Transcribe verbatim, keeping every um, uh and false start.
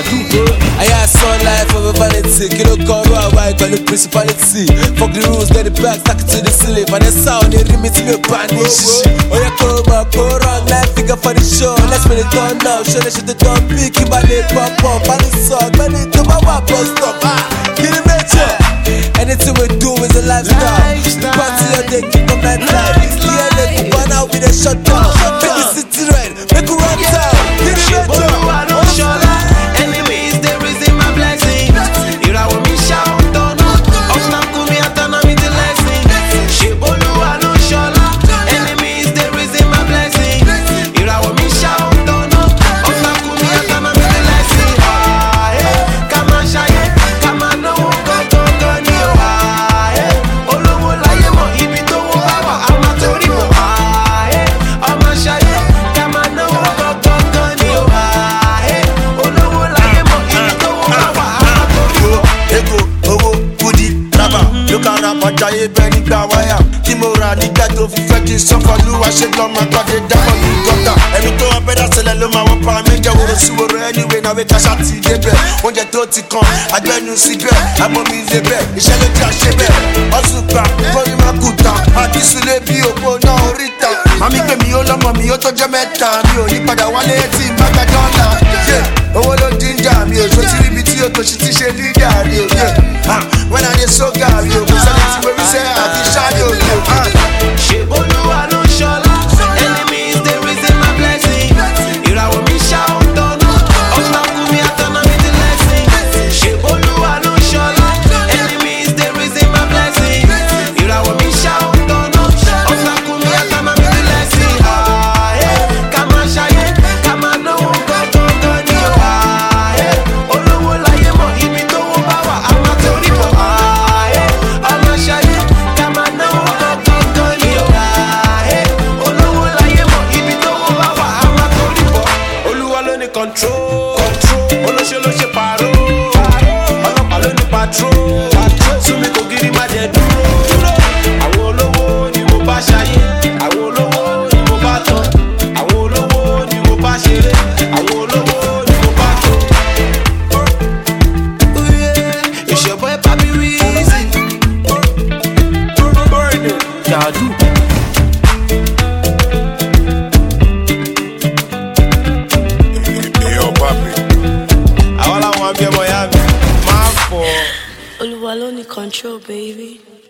Jadu. I got sun life over vanity. Kilo Koro, I got the principality. Fuck the rules, get the back, stack it to the ceiling. And the sound, they remit me a banish. Oh, yeah, Koro, Koro, life figure for the show. Let's make it done now. Show the shit the done big. Keep my name pop up. And it's all, man, it's my wap, stop. Ah, get it, major. Anything we do is a lifestyle. Party all day, keep on that life. Yeah, they go burn out with a shutdown. Make the city red, make it run down. Get it, major. Enemies, they resist my blessing. You know what me shout, don't know. Obstacle me, I turn on me the lesson. Shebolu, I know shola. Enemies, they resist my blessing. You know what me shout, don't know. Obstacle me, I turn on me the lesson. Ah, hey, come on, shy, come on, no, go, go, go, ni o. Ah, hey, Olowo láyé mọ̀, ibi tó wọ́ bá wà, a máa torí bọ̀. Ah, hey, ọmọ shy, come on, no, go, go, go, ni o. Ah, hey, Olowo láyé mọ̀, ibi tó wọ́ bá wà, a máa torí bọ̀. Ego, owó, kudi, raba, lókà rapa jayé bẹ́ẹ̀ nígbà wáyà. Tí mo ra nígbà tó fi fẹ́ kí n sọ́kọ̀ lúwa ṣe lọ́ máa gbàdé dábọ̀ ní gọ́tà. Ẹni tó wá bẹ́ẹ̀ dásílẹ̀ ló máa wọ́n pa méjì wòrò sí wòrò anyway náà wé káṣá ti débẹ̀. Oúnjẹ tó ti kan, agbẹ́nu síbẹ̀, àmọ́ mi lè bẹ̀, iṣẹ́ ló ti àṣẹ bẹ̀. Ọ̀sùn gbà, kórìí máa kú tán, àkísùlẹ̀ bí òpó náà oríta. Màmí pè mí ó lọ́mọ mi ó tó jẹ́ mẹ́ta, mi ò ní padà wálé tí n bá gbà dọ́là. Owó ló jíjà mi ò sọ́tí ríbi tí o tó ṣe ti ṣe lídà rí o. When I dey so gàrí o, kò sẹ́ni tí wẹ́rí sẹ́ àfi ṣáájú o. Shebolu, I know shola. Enemies, they resist my blessing. Ìràwọ̀ mi shout, don't know. Obstacle me, I turn on me the lesson. Shebolu, I know shola. Enemies, they resist my blessing. Ìràwọ̀ mi shout, don't know. Obstacle me, I turn on me the lesson. Ah, hey, come on, shy, come on, no, go, go, go, ni o. Ah, hey, Olowo láyé mọ̀, ibi tó wọ́ bá wà, a máa torí bọ̀. Ah, hey, ọmọ shy, come on, no, go, go, go, ni o. Ah, hey, Olowo láyé mọ̀, ibi tó wọ́ bá wà, a máa torí bọ̀. Olúwa ló ní control, olóṣèlú ló ṣe pàrọ̀, ọlọ́pàá ló ní patrol, súnmi kò gírí má jẹ dúró. Àwọn olówó ni mo bá ṣayé, àwọn olówó ni mo bá tán, àwọn olówó ni mo bá ṣeré, àwọn olówó ni mo bá tó. It's your boy Papi Weezy. Jadu. Èèyàn papi. Àwọn làwọn abiyamọ ya mi máa fọ. Oluwa ló ní control, baby.